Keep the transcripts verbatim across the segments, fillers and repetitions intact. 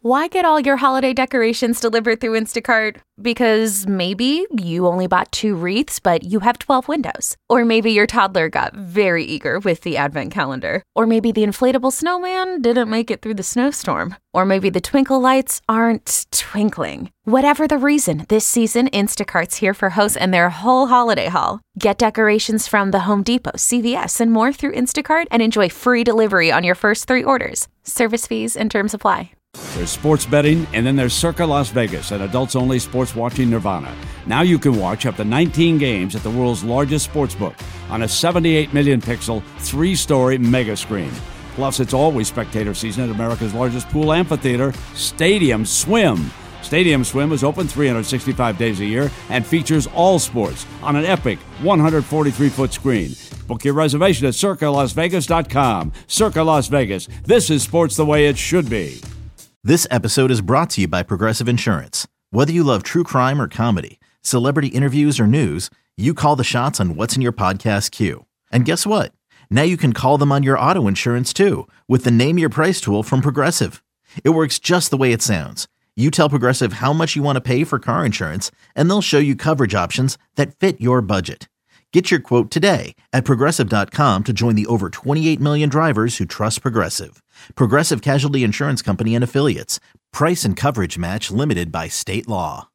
Why get all your holiday decorations delivered through Instacart? Because maybe you only bought two wreaths, but you have twelve windows. Or maybe your toddler got very eager with the advent calendar. Or maybe the inflatable snowman didn't make it through the snowstorm. Or maybe the twinkle lights aren't twinkling. Whatever the reason, this season, Instacart's here for hosts and their whole holiday haul. Get decorations from the Home Depot, C V S, and more through Instacart and enjoy free delivery on your first three orders. Service fees and terms apply. There's sports betting, and then there's Circa Las Vegas, an adults-only sports watching nirvana. Now you can watch up to nineteen games at the world's largest sportsbook on a seventy-eight million pixel, three-story mega screen. Plus, it's always spectator season at America's largest pool amphitheater, Stadium Swim. Stadium Swim is open three hundred sixty-five days a year and features all sports on an epic one hundred forty-three foot screen. Book your reservation at circa las vegas dot com. Circa Las Vegas. This is sports the way it should be. This episode is brought to you by Progressive Insurance. Whether you love true crime or comedy, celebrity interviews or news, you call the shots on what's in your podcast queue. And guess what? Now you can call them on your auto insurance too with the Name Your Price tool from Progressive. It works just the way it sounds. You tell Progressive how much you want to pay for car insurance, and they'll show you coverage options that fit your budget. Get your quote today at progressive dot com to join the over twenty-eight million drivers who trust Progressive. Progressive Casualty Insurance Company and Affiliates. Price and coverage match limited by state law.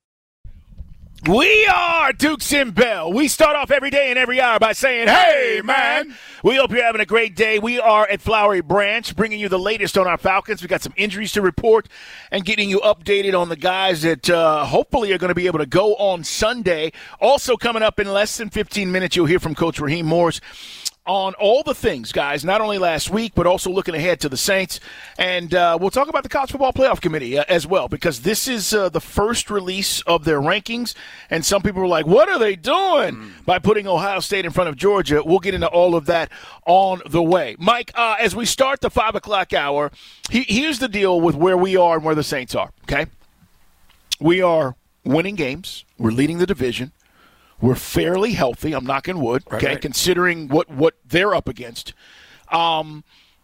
We are Dukes and Bell. We start off every day and every hour by saying, hey, man. We hope you're having a great day. We are at Flowery Branch, bringing you the latest on our Falcons. We've got some injuries to report and getting you updated on the guys that uh, hopefully are going to be able to go on Sunday. Also coming up in less than fifteen minutes, you'll hear from Coach Raheem Morris on all the things, guys, not only last week, but also looking ahead to the Saints. And uh, we'll talk about the College Football Playoff Committee uh, as well, because this is uh, the first release of their rankings. And some people were like, what are they doing mm. by putting Ohio State in front of Georgia? We'll get into all of that on the way. Mike, uh, as we start the five o'clock hour, he- here's the deal with where we are and where the Saints are, okay? We are winning games. We're leading the division. We're fairly healthy. I'm knocking wood, okay, right, right. considering what, what they're up against. Um,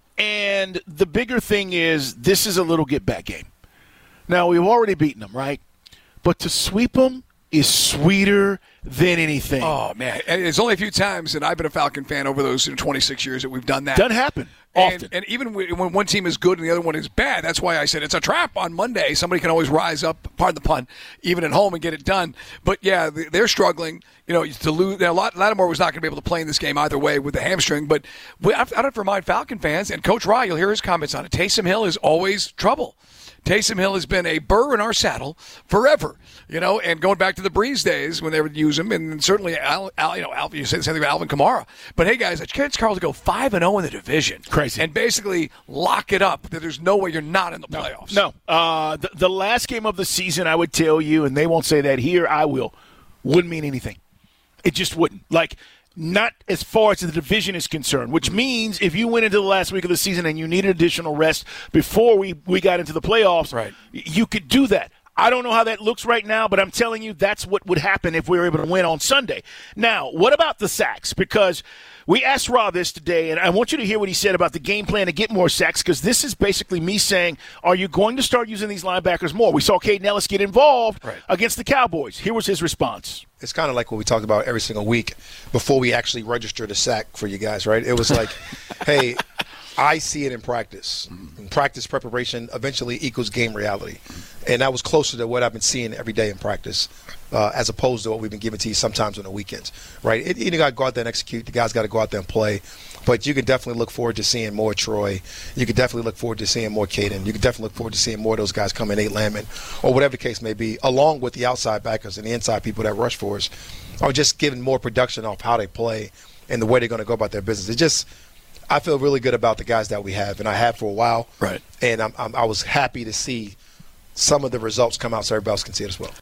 and the bigger thing is this is a little get-back game. Now, we've already beaten them, right? But to sweep them is sweeter than anything. Oh, man. It's only a few times, and I've been a Falcon fan over those twenty-six years that we've done that. Doesn't happen often. And, and even when one team is good and the other one is bad, that's why I said it's a trap on Monday. Somebody can always rise up, pardon the pun, even at home and get it done. But, yeah, they're struggling. You know, to lose. You know, Lattimore was not going to be able to play in this game either way with the hamstring. But I don't have to remind Falcon fans, and Coach Rye, you'll hear his comments on it, Taysom Hill is always trouble. Taysom Hill has been a burr in our saddle forever, you know, and going back to the Breeze days when they would use him, and certainly, Al, Al, you know, Al, you said the same thing about Alvin Kamara. But, hey, guys, it's Carl to go five and oh in the division. Crazy. And basically lock it up that there's no way you're not in the playoffs. No. no. Uh, the, the last game of the season, I would tell you, and they won't say that here, I will, wouldn't mean anything. It just wouldn't. Like, not as far as the division is concerned, which means if you went into the last week of the season and you needed additional rest before we, we got into the playoffs, right, you could do that. I don't know how that looks right now, but I'm telling you that's what would happen if we were able to win on Sunday. Now, what about the sacks? Because we asked Rob this today, and I want you to hear what he said about the game plan to get more sacks, because this is basically me saying, are you going to start using these linebackers more? We saw Caden Ellis get involved right. against the Cowboys. Here was his response. It's kind of like what we talked about every single week before we actually registered a sack for you guys, right? It was like, hey, I see it in practice. In practice preparation eventually equals game reality. And that was closer to what I've been seeing every day in practice, uh, as opposed to what we've been giving to you sometimes on the weekends, right? It, you got to go out there and execute. The guys got to go out there and play. But you can definitely look forward to seeing more Troy. You can definitely look forward to seeing more Caden. You can definitely look forward to seeing more of those guys come in, Nate Landman, or whatever the case may be, along with the outside backers and the inside people that rush for us, or just giving more production off how they play and the way they're going to go about their business. It just – I feel really good about the guys that we have, and I have for a while. Right. And I'm, I'm, I was happy to see some of the results come out so everybody else can see it as well.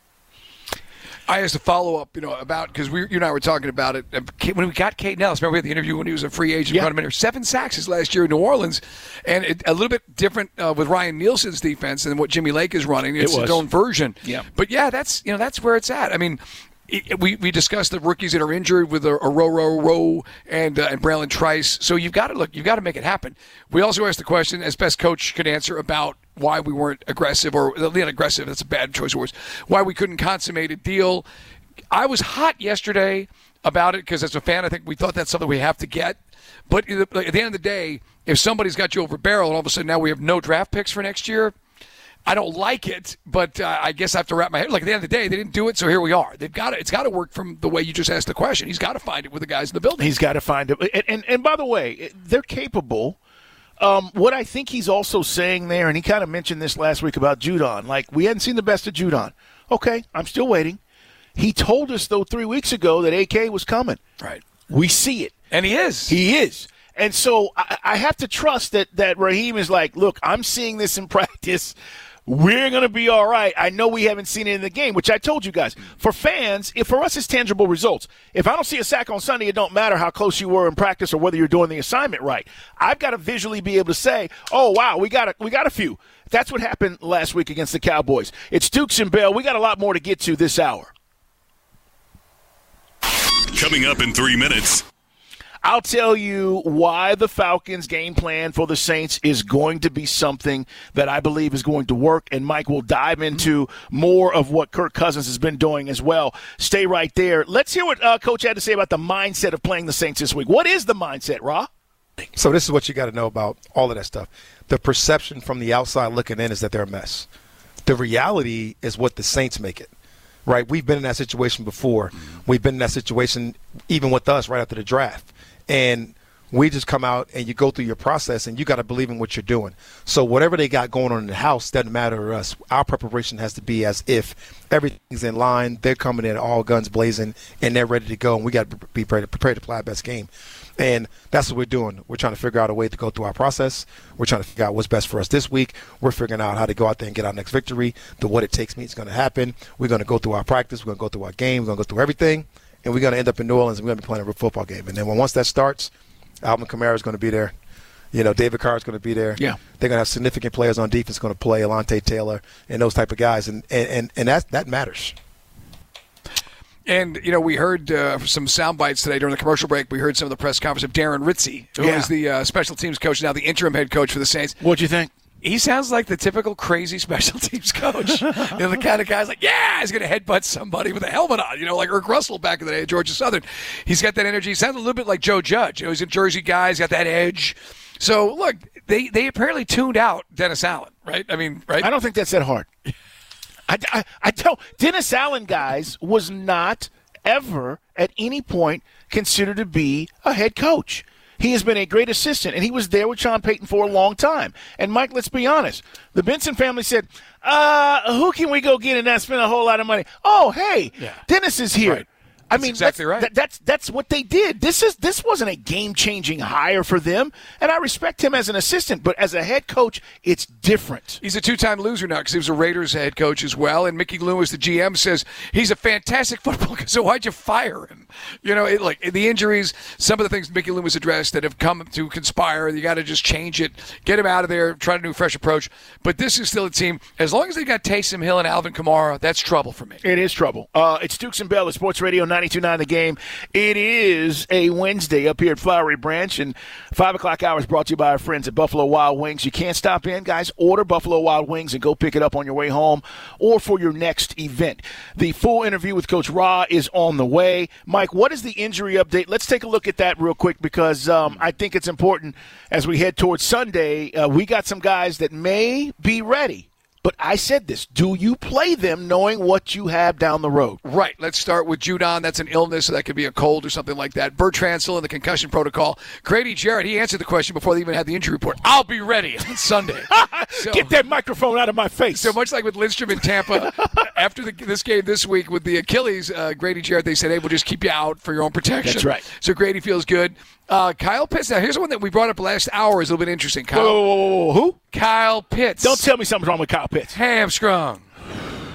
I asked a follow-up, you know, about, because we, you and I were talking about it, when we got Caden Ellis, remember we had the interview when he was a free agent, yeah. yeah. seven sacks his last year in New Orleans, and it, a little bit different uh, with Ryan Nielsen's defense than what Jimmy Lake is running. It's it his own version. Yeah. But, yeah, that's, you know, that's where it's at. I mean, We we discussed the rookies that are injured with a, a Row Row Row and uh, and Braylon Trice. So you've got to look. You've got to make it happen. We also asked the question, as best coach could answer, about why we weren't aggressive or not aggressive. That's a bad choice of words. Why we couldn't consummate a deal. I was hot yesterday about it because as a fan, I think we thought that's something we have to get. But at the end of the day, if somebody's got you over barrel and all of a sudden now we have no draft picks for next year, I don't like it, but uh, I guess I have to wrap my head. Like, at the end of the day, they didn't do it, so here we are. They've got to, it's got to work from the way you just asked the question. He's got to find it with the guys in the building. He's got to find it. And, and, and by the way, they're capable. Um, what I think he's also saying there, and he kind of mentioned this last week about Judon, like, we hadn't seen the best of Judon. Okay, I'm still waiting. He told us, though, three weeks ago that A K was coming. Right. We see it. And he is. He is. And so I, I have to trust that, that Raheem is like, look, I'm seeing this in practice. We're going to be all right. I know we haven't seen it in the game, which I told you guys. For fans, if for us it's tangible results. If I don't see a sack on Sunday, it don't matter how close you were in practice or whether you're doing the assignment right. I've got to visually be able to say, oh, wow, we got a, we got a few. That's what happened last week against the Cowboys. It's Dukes and Bell. We got a lot more to get to this hour. Coming up in three minutes. I'll tell you why the Falcons' game plan for the Saints is going to be something that I believe is going to work, and Mike will dive into more of what Kirk Cousins has been doing as well. Stay right there. Let's hear what uh, Coach had to say about the mindset of playing the Saints this week. What is the mindset, Ra? So this is what you got to know about all of that stuff. The perception from the outside looking in is that they're a mess. The reality is what the Saints make it. Right? We've been in that situation before. We've been in that situation even with us right after the draft. And we just come out and you go through your process and you got to believe in what you're doing. So whatever they got going on in the house doesn't matter to us. Our preparation has to be as if everything's in line. They're coming in all guns blazing and they're ready to go. And we got to be prepared, prepared to play our best game. And that's what we're doing. We're trying to figure out a way to go through our process. We're trying to figure out what's best for us this week. We're figuring out how to go out there and get our next victory. The what it takes means it's going to happen. We're going to go through our practice. We're going to go through our game. We're going to go through everything. And we're going to end up in New Orleans and we're going to be playing a real football game. And then when once that starts, Alvin Kamara is going to be there. You know, David Carr is going to be there. Yeah. They're going to have significant players on defense going to play, Alontae Taylor and those type of guys. And and, and, and that, that matters. And, you know, we heard uh, some sound bites today during the commercial break. We heard some of the press conference of Darren Ritzie, who yeah. is the uh, special teams coach, now the interim head coach for the Saints. What'd you think? He sounds like the typical crazy special teams coach. You know, the kind of guy's like, yeah, he's going to headbutt somebody with a helmet on, you know, like Irk Russell back in the day at Georgia Southern. He's got that energy. He sounds a little bit like Joe Judge. You know, he's a Jersey guy. He's got that edge. So, look, they, they apparently tuned out Dennis Allen, right? I mean, right? I don't think that's that hard. I, I, I tell Dennis Allen, guys, was not ever at any point considered to be a head coach. He has been a great assistant, and he was there with Sean Payton for a long time. And, Mike, let's be honest. The Benson family said, uh, who can we go get and not spend a whole lot of money? Oh, hey, yeah. Dennis is here. Right. I That's mean, exactly that's, right. That, that's that's what they did. This is this wasn't a game-changing hire for them, and I respect him as an assistant. But as a head coach, it's different. He's a two-time loser now because he was a Raiders head coach as well. And Mickey Loomis, the G M, says he's a fantastic football coach. So why'd you fire him? You know, it, like the injuries, some of the things Mickey Loomis addressed that have come to conspire. You got to just change it, get him out of there, try to do a fresh approach. But this is still a team. As long as they got Taysom Hill and Alvin Kamara, that's trouble for me. It is trouble. Uh, it's Dukes and Bell at Sports Radio ninety-two point nine The Game. It is a Wednesday up here at Flowery Branch, and five o'clock hour is brought to you by our friends at Buffalo Wild Wings. You can't stop in, guys. Order Buffalo Wild Wings and go pick it up on your way home or for your next event. The full interview with Coach Ra is on the way. Mike, what is the injury update? Let's take a look at that real quick because um, I think it's important as we head towards Sunday. Uh, we got some guys that may be ready. But I said this, do you play them knowing what you have down the road? Right. Let's start with Judon. That's an illness, so that could be a cold or something like that. Bertrand still in the concussion protocol. Grady Jarrett, he answered the question before they even had the injury report. I'll be ready on Sunday. So, get that microphone out of my face. So much like with Lindstrom in Tampa, after the, this game this week with the Achilles, uh, Grady Jarrett, they said, hey, we'll just keep you out for your own protection. That's right. So Grady feels good. Uh, Kyle Pitts. Now, here's one that we brought up last hour is a little bit interesting. Kyle. Whoa, whoa, whoa, who? Kyle Pitts. Don't tell me something's wrong with Kyle Pitts. Hamstrung.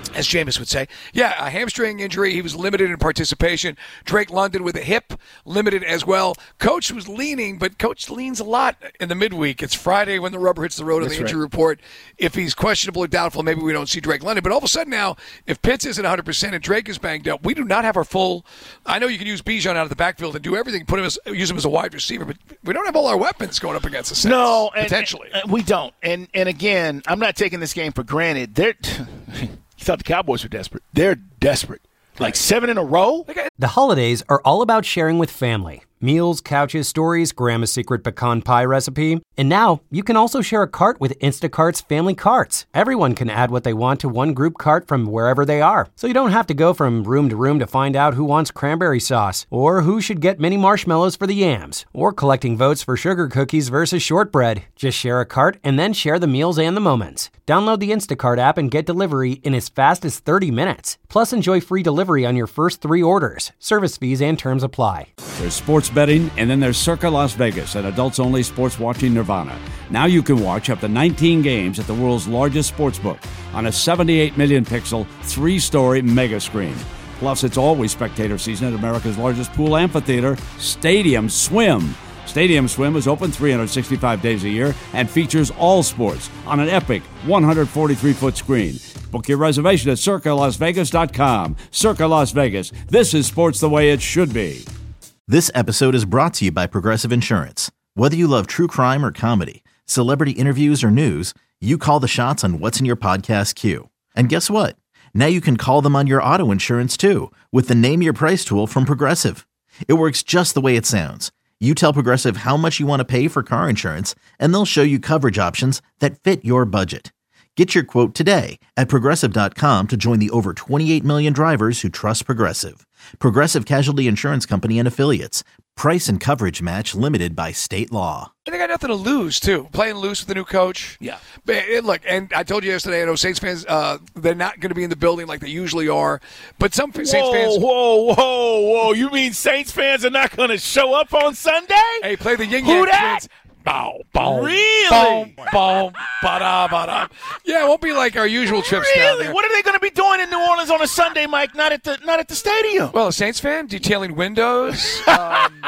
as Jameis would say. Yeah, a hamstring injury. He was limited in participation. Drake London with a hip, limited as well. Coach was leaning, but Coach leans a lot in the midweek. It's Friday when the rubber hits the road on the injury right. report. If he's questionable or doubtful, maybe we don't see Drake London. But all of a sudden now, if Pitts isn't one hundred percent and Drake is banged up, we do not have our full – I know you can use Bijan out of the backfield and do everything, put him as, use him as a wide receiver, but we don't have all our weapons going up against the Saints. No, and, potentially. And, we don't. And, and again, I'm not taking this game for granted. They're – You thought the Cowboys were desperate. They're desperate. Like seven in a row? The holidays are all about sharing with family. Meals, couches, stories, Grandma's secret pecan pie recipe. And now, you can also share a cart with Instacart's Family Carts. Everyone can add what they want to one group cart from wherever they are. So you don't have to go from room to room to find out who wants cranberry sauce, or who should get mini marshmallows for the yams, or collecting votes for sugar cookies versus shortbread. Just share a cart and then share the meals and the moments. Download the Instacart app and get delivery in as fast as thirty minutes. Plus, enjoy free delivery on your first three orders. Service fees and terms apply. There's sports betting, and then there's Circa Las Vegas, an adults-only sports watching nirvana. Now you can watch up to nineteen games at the world's largest sportsbook on a seventy-eight million pixel, three-story mega screen. Plus, it's always spectator season at America's largest pool amphitheater, Stadium Swim. Stadium Swim is open three hundred sixty-five days a year and features all sports on an epic one hundred forty-three foot screen. Book your reservation at circa las vegas dot com. Circa Las Vegas. This is sports the way it should be. This episode is brought to you by Progressive Insurance. Whether you love true crime or comedy, celebrity interviews or news, you call the shots on what's in your podcast queue. And guess what? Now you can call them on your auto insurance too with the Name Your Price tool from Progressive. It works just the way it sounds. You tell Progressive how much you want to pay for car insurance, and they'll show you coverage options that fit your budget. Get your quote today at progressive dot com to join the over twenty-eight million drivers who trust Progressive. Progressive Casualty Insurance Company and Affiliates. Price and coverage match limited by state law. And they got nothing to lose, too. Playing loose with the new coach. Yeah. But it, look, and I told you yesterday, I know Saints fans, uh, they're not going to be in the building like they usually are. But some Saints whoa, fans. Whoa, whoa, whoa. You mean Saints fans are not going to show up on Sunday? Hey, play the Yin Who Yang that? Twins. Bow, bow, really? Boom, boom, ba-da, ba-da. Yeah, it won't be like our usual trips really? down there. What are they going to be doing in New Orleans on a Sunday, Mike? Not at the not at the stadium. Well, a Saints fan detailing windows, um,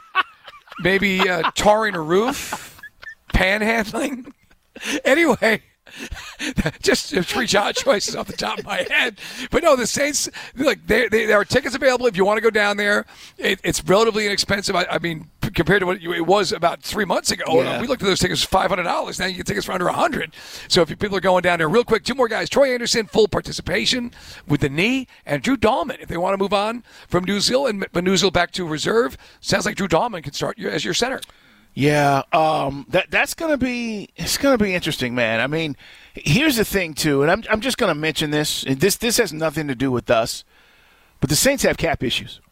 maybe uh, tarring a roof, panhandling. Anyway. Just three job choices off the top of my head, but no, the Saints. Like they, they, there are tickets available if you want to go down there. It, it's relatively inexpensive. I, I mean, compared to what it was about three months ago, yeah. we looked at those tickets five hundred dollars. Now you get tickets for under a hundred. So if people are going down there, real quick, two more guys: Troy Anderson, full participation with the knee, and Drew Dahlman. If they want to move on from Newsill and Newsill back to reserve, sounds like Drew Dahlman can start as your center. Yeah, um, that that's gonna be it's gonna be interesting, man. I mean, here's the thing too, and I'm I'm just gonna mention this. And this this has nothing to do with us, but the Saints have cap issues,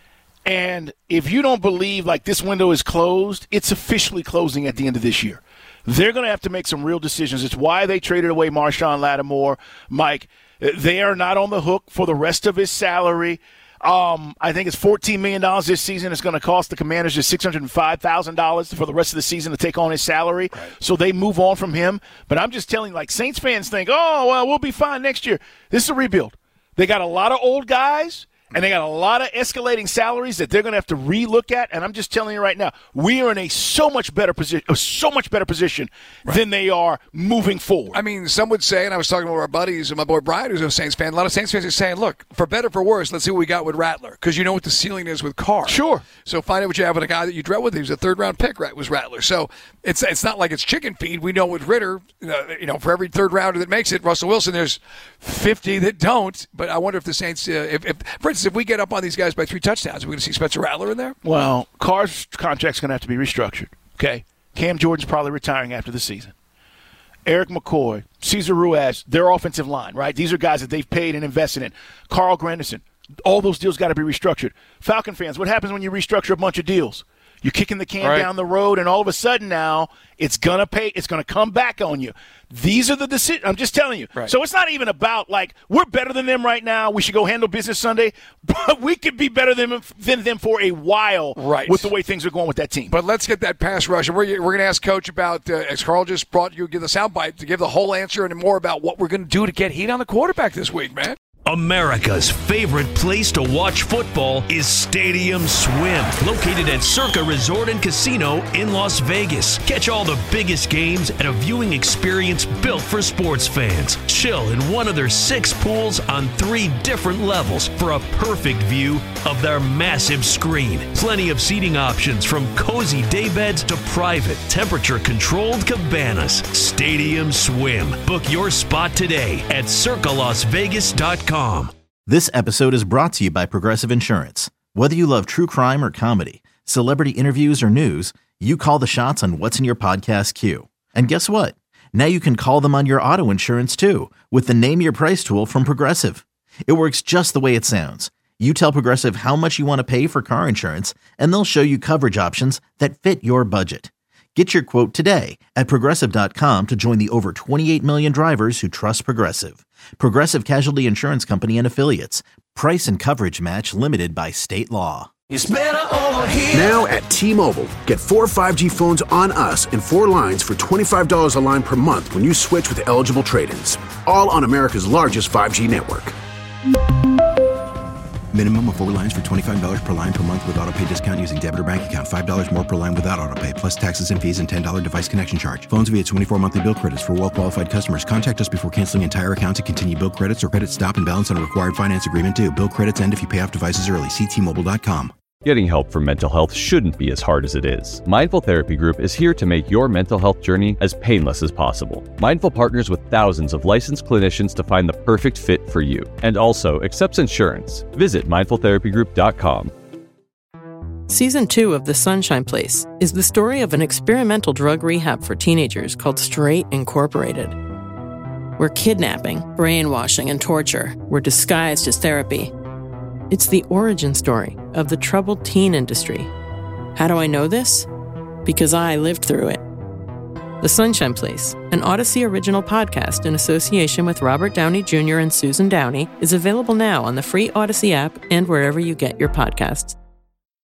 and if you don't believe like this window is closed, it's officially closing at the end of this year. They're gonna have to make some real decisions. It's why they traded away Marshawn Lattimore, Mike. They are not on the hook for the rest of his salary. Um, I think it's fourteen million dollars this season. It's going to cost the Commanders just six hundred five thousand dollars for the rest of the season to take on his salary. Right. So they move on from him. But I'm just telling you, like, Saints fans think, oh, well, we'll be fine next year. This is a rebuild. They got a lot of old guys, and they got a lot of escalating salaries that they're going to have to relook at. And I'm just telling you right now, we are in a so much better position, so much better position right. than they are moving forward. I mean, some would say, and I was talking to our buddies and my boy Brian, who's a Saints fan. A lot of Saints fans are saying, "Look, for better or for worse, let's see what we got with Rattler, because you know what the ceiling is with Carr." Sure. So find out what you have with a guy that you dread with. He was a third round pick, right? Was Rattler. So it's it's not like it's chicken feed. We know with Ritter, uh, you know, for every third rounder that makes it, Russell Wilson, there's fifty that don't. But I wonder if the Saints, uh, if, if for instance, if we get up on these guys by three touchdowns, are we going to see Spencer Rattler in there? Well, Carr's contract's going to have to be restructured, okay? Cam Jordan's probably retiring after the season. Eric McCoy, Cesar Ruiz, their offensive line, right? These are guys that they've paid and invested in. Carl Granderson, all those deals got to be restructured. Falcon fans, what happens when you restructure a bunch of deals? You're kicking the can right. down the road, and all of a sudden now it's gonna pay. It's gonna come back on you. These are the decisions. I'm just telling you. Right. So it's not even about like we're better than them right now. We should go handle business Sunday, but we could be better than them, than them for a while. Right. With the way things are going with that team. But let's get that pass rush, and we're, we're going to ask Coach about. Uh, as Carl just brought you, give the soundbite to give the whole answer and more about what we're going to do to get heat on the quarterback this week, man. America's favorite place to watch football is Stadium Swim, located at Circa Resort and Casino in Las Vegas. Catch all the biggest games at a viewing experience built for sports fans. Chill in one of their six pools on three different levels for a perfect view of their massive screen. Plenty of seating options from cozy daybeds to private, temperature-controlled cabanas. Stadium Swim. Book your spot today at circa las vegas dot com. This episode is brought to you by Progressive Insurance. Whether you love true crime or comedy, celebrity interviews or news, you call the shots on what's in your podcast queue. And guess what? Now you can call them on your auto insurance too with the Name Your Price tool from Progressive. It works just the way it sounds. You tell Progressive how much you want to pay for car insurance, and they'll show you coverage options that fit your budget. Get your quote today at Progressive dot com to join the over twenty-eight million drivers who trust Progressive. Progressive Casualty Insurance Company and Affiliates. Price and coverage match limited by state law. It's better over here. Now at T-Mobile, get four five G phones on us and four lines for twenty-five dollars a line per month when you switch with eligible trade-ins. All on America's largest five G network. Minimum of four lines for twenty-five dollars per line per month with autopay discount using debit or bank account. five dollars more per line without autopay, plus taxes and fees and ten dollars device connection charge. Phones via twenty-four monthly bill credits for well-qualified customers. Contact us before canceling entire account to continue bill credits or credit stop and balance on a required finance agreement due. Bill credits end if you pay off devices early. See T Mobile dot com. Getting help for mental health shouldn't be as hard as it is. Mindful Therapy Group is here to make your mental health journey as painless as possible. Mindful partners with thousands of licensed clinicians to find the perfect fit for you, and also accepts insurance. Visit mindful therapy group dot com. Season two of The Sunshine Place is the story of an experimental drug rehab for teenagers called Straight Incorporated, where kidnapping, brainwashing, and torture were disguised as therapy. It's the origin story of the troubled teen industry. How do I know this? Because I lived through it. The Sunshine Place, an Odyssey original podcast in association with Robert Downey Junior and Susan Downey, is available now on the free Odyssey app and wherever you get your podcasts.